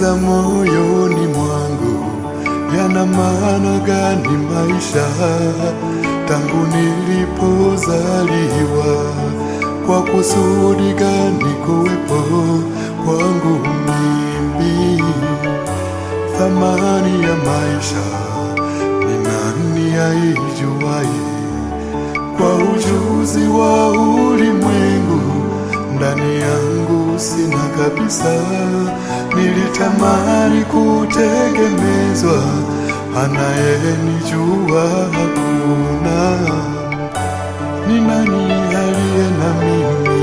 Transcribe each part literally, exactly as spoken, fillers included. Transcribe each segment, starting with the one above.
Najiuliza moyoni mwangu, yana maana gani maisha tangu nilipozaliwa? Kwa kusudi gani kuwepo kwangu mimi? Thamani ya maisha ni nani aijuaye? Kwa ujuzi wa ulimwengu ndani yangu sina kabisa. Nilitamani kutegemezwa, anayenijua hakuna. Ni nani aliye na mimi?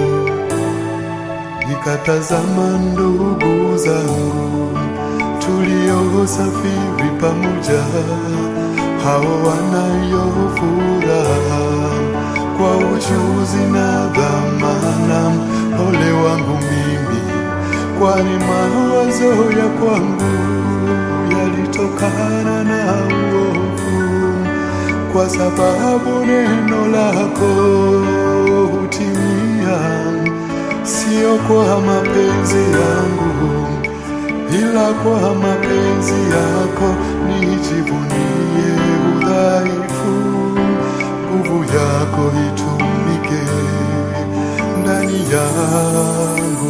Nikatazama ndugu zangu tuliosafiri pamoja, hao wanayo furaha kwa ujuzi na dhamana. Ole wangu mimi, kwani mawazo ya kwangu yalitokana na uovu, kwa sababu neno lako hutimia. Sio kwa mapenzi yangu, ila kwa mapenzi yako. Nijivunie udhaifu, nguvu yako itumike ndani yangu.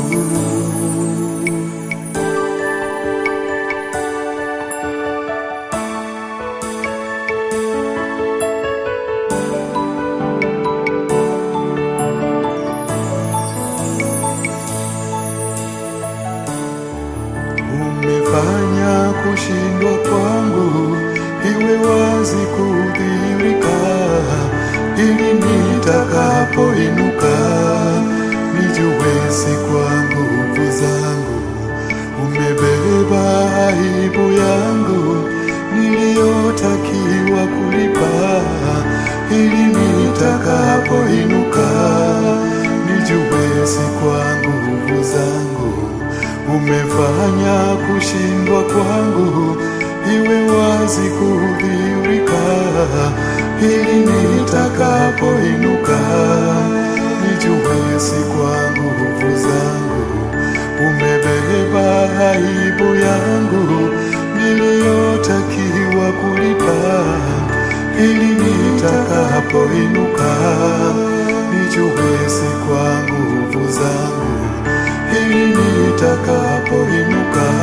Umefanya kushindwa kwangu iwe wazi kudhihirika, ili nitakapoinuka nijue si kwa nguvu zangu. Umebeba aibu yangu niliyotakiwa kulipa, ili nitakapoinuka nijue si kwa nguvu zangu. Umefanya kushindwa kwangu iwe wazi kudhihirika, ili nitakapoinuka nijue si kwa nguvu zangu. Umebeba aibu yangu niliyotakiwa kulipa, ili nitakapoinuka nijue si kwa nguvu zangu, ili nitakapoinuka.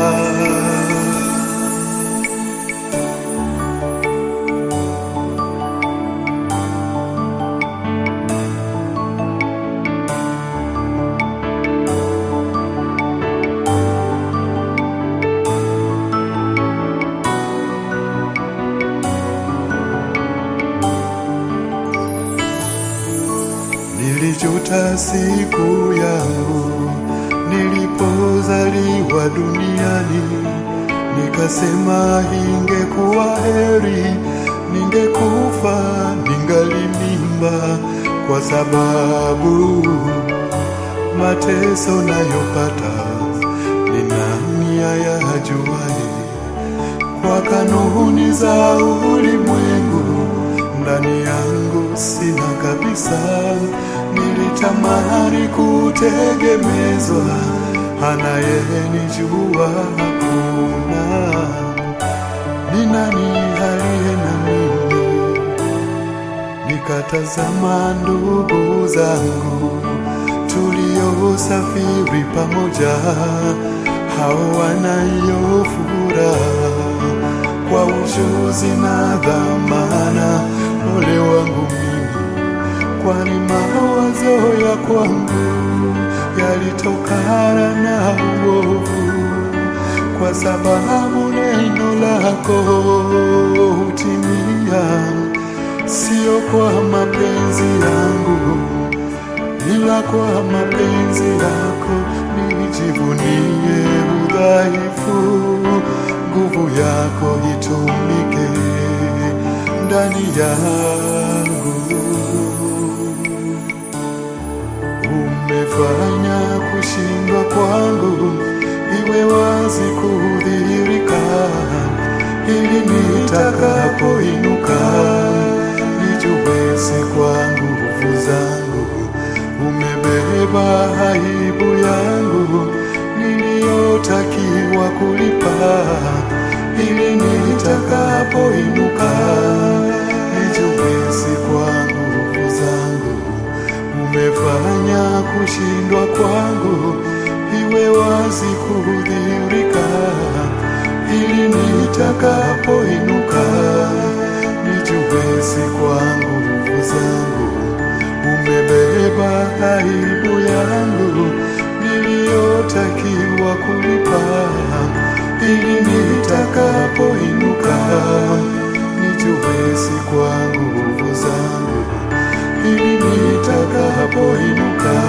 Nilijuta siku yangu nilipozaliwa duniani, nikasema ingekuwa heri ningekufa ningali mimba, kwa sababu mateso nayopata ni nani ayajuaye? Kwa kanuni za ulimwengu ndani yangu sina kabisa. Nilitamani kutegemezwa, anayenijua hakuna. Ni nani aliye na mimi? Nikatazama ndugu zangu tuliosafiri pamoja, hao wanayo furaha kwa ujuzi na dhamana. Ole wangu mimi, kwani mawazo ya kwangu yalitokana na uovu, kwa sababu neno lako hutimia. Sio kwa mapenzi yangu, ila kwa mapenzi yako. Nijivunie udhaifu, nguvu yako itumike ndani yangu. Umefanya kushindwa kwangu iwe wazi kudhihirika, ili nitakapoinuka nijue si kwa nguvu zangu. Umebeba aibu yangu niliyotakiwa kulipa, ili nitakapoinuka nijue si kwa nguvu zangu. Umefanya kushindwa kwangu iwe wazi kudhihirika, ili nitakapoinuka nijue si kwa nguvu zangu. Umebeba aibu yangu niliyotakiwa kulipa, ili nitakapoinuka nijue si kwa nguvu zangu, ili nitakapoinuka